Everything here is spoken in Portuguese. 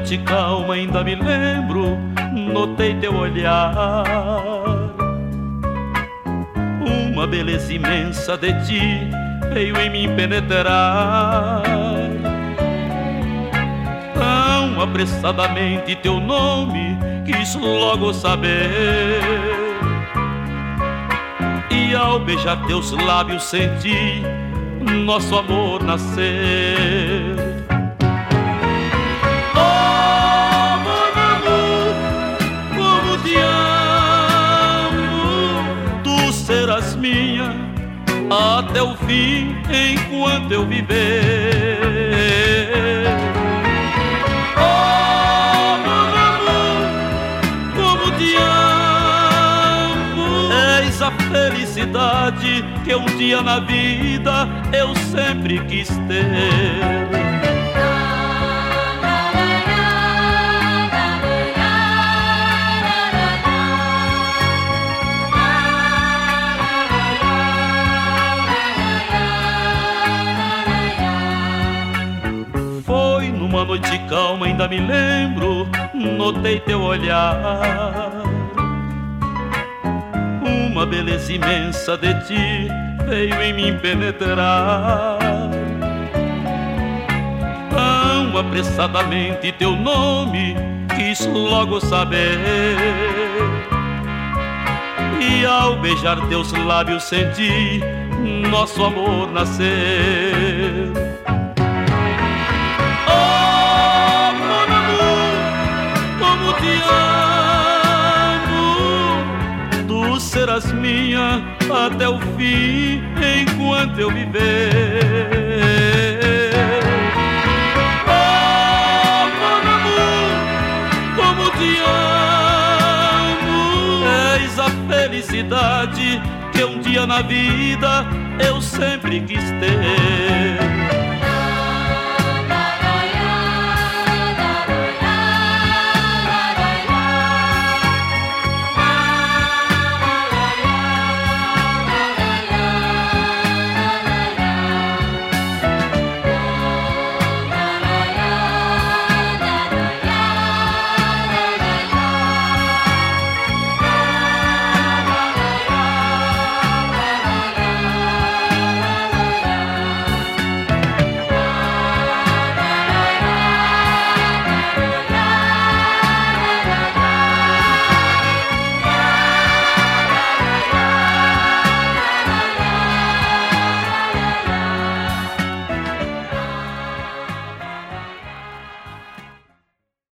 noite calma ainda me lembro, notei teu olhar, uma beleza imensa de ti veio em mim penetrar. Tão apressadamente teu nome quis logo saber, e ao beijar teus lábios senti nosso amor nascer. Oh, mon amour, como te amo, tu serás minha até o fim, enquanto eu viver. Oh, mon amour, como te amo, eis a felicidade que um dia na vida eu sempre quis ter. Foi numa noite calma, ainda me lembro, notei teu olhar, uma beleza imensa de ti veio em mim penetrar. Tão apressadamente teu nome quis logo saber, e ao beijar teus lábios senti nosso amor nascer. Oh, mon amour, como te amo, tu serás minha até o fim, enquanto eu viver. Oh, mon amour, como te amo, eis a felicidade que um dia na vida eu sempre quis ter.